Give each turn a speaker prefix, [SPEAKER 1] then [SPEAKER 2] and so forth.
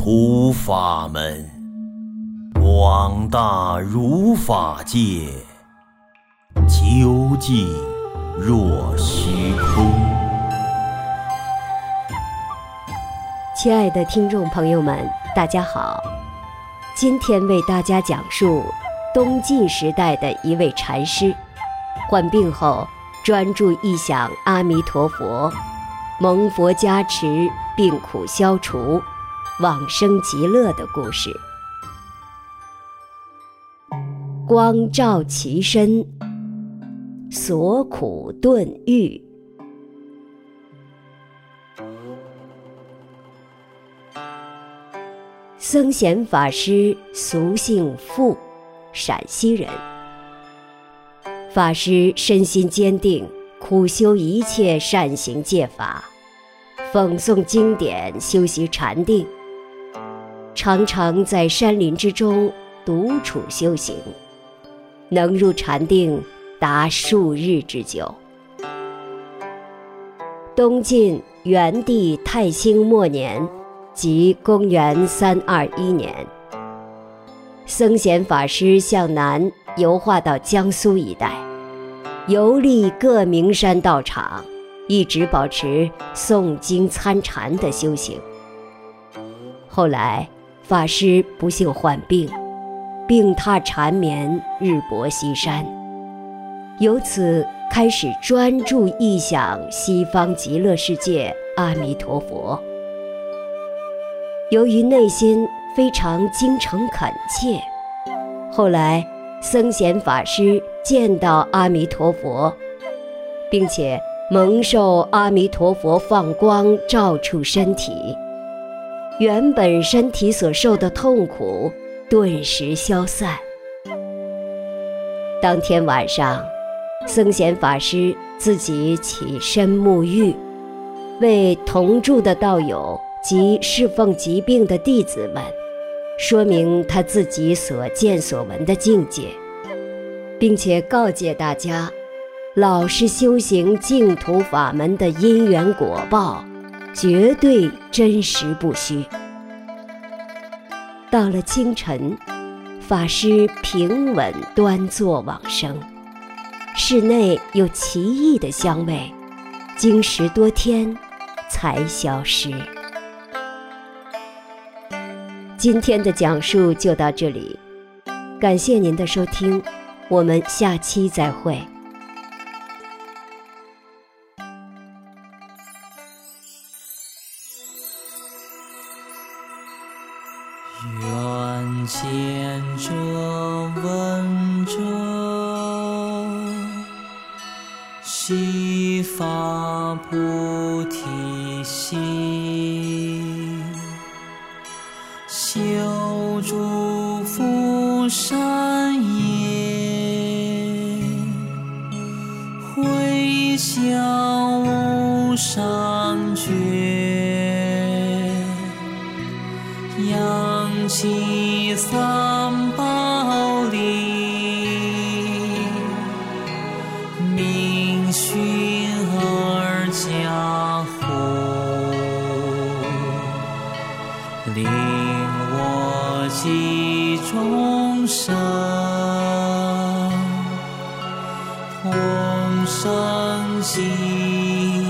[SPEAKER 1] 图法门，广大如法界，究竟若虚空。
[SPEAKER 2] 亲爱的听众朋友们，大家好，今天为大家讲述东晋时代的一位禅师，患病后专注忆想阿弥陀佛，蒙佛加持，病苦消除，往生极乐的故事。光照其身，所苦顿愈。僧贤法师俗姓傅，陕西人。法师身心坚定，苦修一切善行戒法，讽诵经典，修习禅定，常常在山林之中独处修行，能入禅定达数日之久。东晋元帝太兴末年，即公元321年，僧贤法师向南游化到江苏一带，游历各名山道场，一直保持诵经参禅的修行。后来法师不幸患病，病榻缠绵，日薄西山，由此开始专注忆想西方极乐世界阿弥陀佛。由于内心非常精诚恳切，后来僧贤法师见到阿弥陀佛，并且蒙受阿弥陀佛放光照触身体，原本身体所受的痛苦顿时消散。当天晚上，僧贤法师自己起身沐浴，为同住的道友及侍奉疾病的弟子们说明他自己所见所闻的境界，并且告诫大家，老实修行净土法门的因缘果报绝对真实不虚。到了清晨，法师平稳端坐往生，室内有奇异的香味，经10多天才消失。今天的讲述就到这里，感谢您的收听，我们下期再会。
[SPEAKER 3] 愿见者闻者，悉发菩提心，修诸福善业，回向无上觉，扬起三宝力，明熏而加护，令我及众生同生极